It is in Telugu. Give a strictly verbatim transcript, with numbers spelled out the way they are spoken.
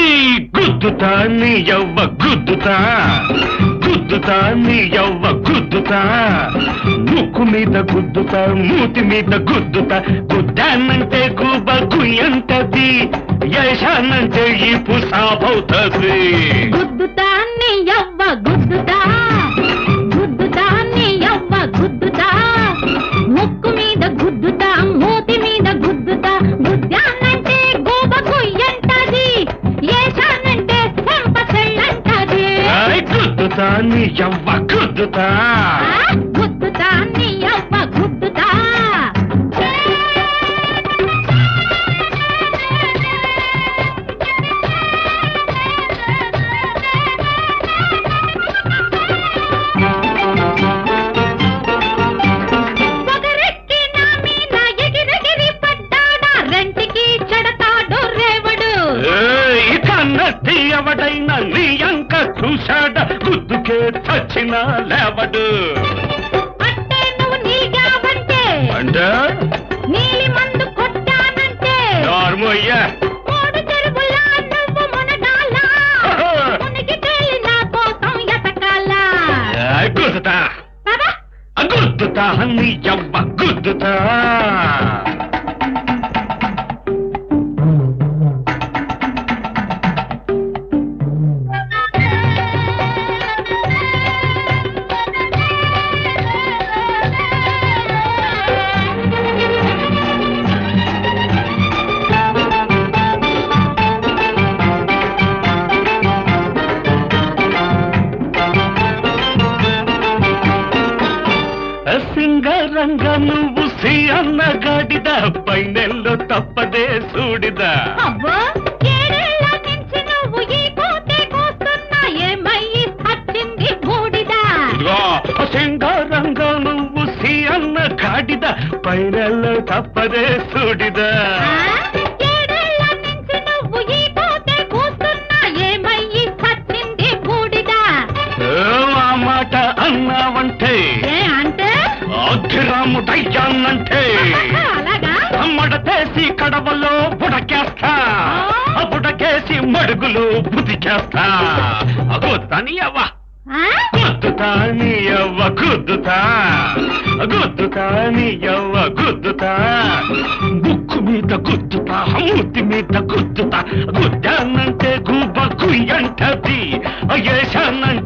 గుద్దుతా నీ యవ్వ గుద్దుతా గుద్దుతా నీ యవ్వ గుద్దుతా ముక్కు మీద గుద్దుతా మూతి మీద గుద్దుతా గుద్దానంటే గుబ గుయ్యంటది యశానంటే ఈ పుసాబవుతుంది గుద్దుతా నీ యవ్వ గుద్దుతా గుద్దుతా నీ యవ్వ గుద్దుతా ముక్కు మీద గుద్దుతా మూతి మీద గుద్దుతా గుద్దానంటే గుబ గుయ్యంటది యశానంటే చెంప చెల్లంటది గుద్దుతా నీ యవ్వ గుద్దుతా గుద్దుతా నీ యవ్వ గుద్దుతా పొగరెక్కి నా మీద ఎగిరెగిరి పడ్డాడా రెంటికి చెడతాడు రేవడు కన్నట్టి ఎవడైనా నీ అంక చూశాడ గుద్దుకే చచ్చినా లేవడు అంటే నువ్వు నీగావంటే అంటే నీలి మందు కొట్టానంటే నార్మయ్యా మూడు చెరువులా నువ్వు మునగాల మునిగి తేలి నా కోసం ఎతకాలా గుద్దుతా పద గుద్దుతా నీ యవ్వ గుద్దుతా సింగరంగ నువ్వు సి అన్న గాడిద పైనెల్లో తప్పదే సూడిద అవ్వో ఏడేళ్ల నుంచి నువ్వు ఈ కోతే కోస్తున్నా ఏమయ్యి వచ్చింది బూడిదా సింగరంగ నువ్వు సి అన్న గాడిద పైనెల్లో తప్పదే సూడిద ఏడేళ్ల నుంచి నువ్వు ఈ కోతే కోస్తున్నా ఏమయ్యి వచ్చింది బూడిదా ఆ మాట అన్నావంటే ఏ అంటే అగ్గిరాముడయ్యానంటే అలాగా మడతేసి కడవలో బుడకేస్తా బుడకేసి మడుగులు బుదికేస్తా గుద్దని అవ్వ గుద్దుతా నీ యవ్వ గుద్దుతా గుద్దుతా నీ యవ్వ గుద్దుతా ముక్కు మీద గుద్దుతా మూతి మీద గుద్దుతా గుద్దానంటే గుబ గుయ్యంటది ఏశానంటే